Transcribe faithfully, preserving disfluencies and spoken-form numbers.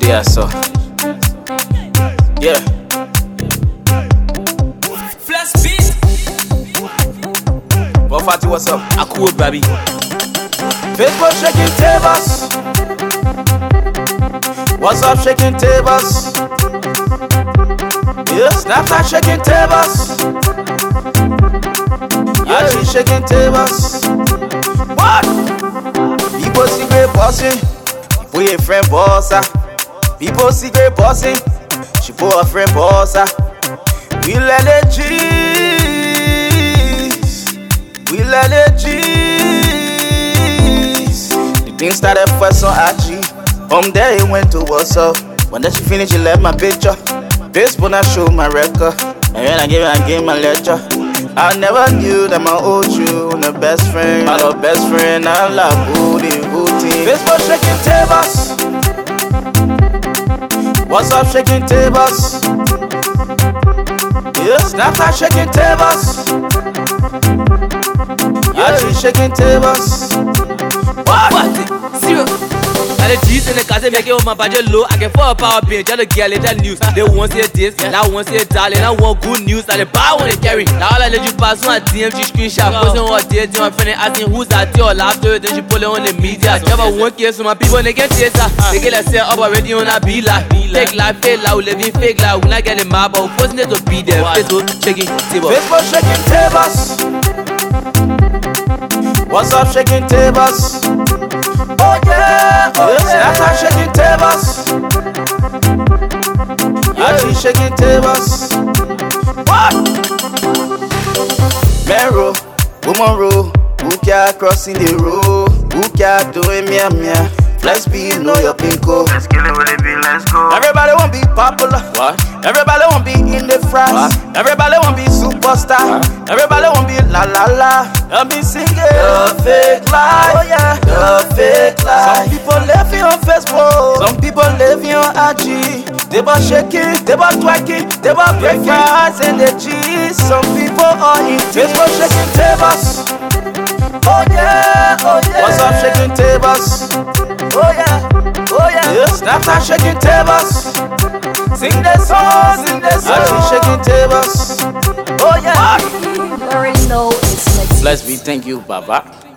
Yeah, so. Yeah. Flash beat. What Fatty, what's up? I cool, baby. Facebook shaking tables. What's up, shaking tables? Yeah, Snapchat shaking tables. Yeah, she shaking tables. What? People secret bossing. People your friend bossa. People secret bossing. She put her friend bossa. We let it G's. We let it G's. The thing started first on I G. From there it went to WhatsApp. When then she finished, she left my picture. Facebook I show my record. And when I gave her, I gave my lecture. I never knew that my old you and the best friend. My little best friend, I love booty, booty. Facebook shaking tables. What's up, shaking tables? Yeah, Snapchat shaking tables. Yeah, she shaking tables. What? What? Zero. Now the G's in the car, they make it on my budget low. I can fall a power pin, just to get little news. They won't say this, now won't say darling. I want good news, now they buy what they carry. Now all I let you pass my D M G screenshot. Posting what they do, my friend asking who's that deal. After then she pull it on the media. Never one case so my people, they get chaser. They get like set up already on a be like. Fake life, fake life, living fake life. When I get in my ball, posting it to be there. Facebook shaking tables. Facebook shaking tables. What's up, shaking tables? Oh yeah, oh yeah. Snapchat shaking tables. Yeah, she shaking tables. What? Mero, woman row, who can crossing the road? Who can doing mia mia? Flex B, know your pinko. Let's kill it with it, be, let's go. Everybody want be popular. What? Everybody want be in the fries. What? Everybody want be superstar. What? Everybody want be la la la. And be singing the fake life. Oh yeah, the fake life. Some people living on Facebook. Some people living on I G. They bought shaking, they bought twerking, they bought breakfast and the cheese. Some people are in Facebook shaking tables. Oh yeah, oh yeah. What's up, shaking tables? Oh yeah, oh yeah. Yeah, Snapchat shaking tables. Sing the song, sing the song. I shaking tables. Oh yeah. You already know it's like Let's be thank you, Baba.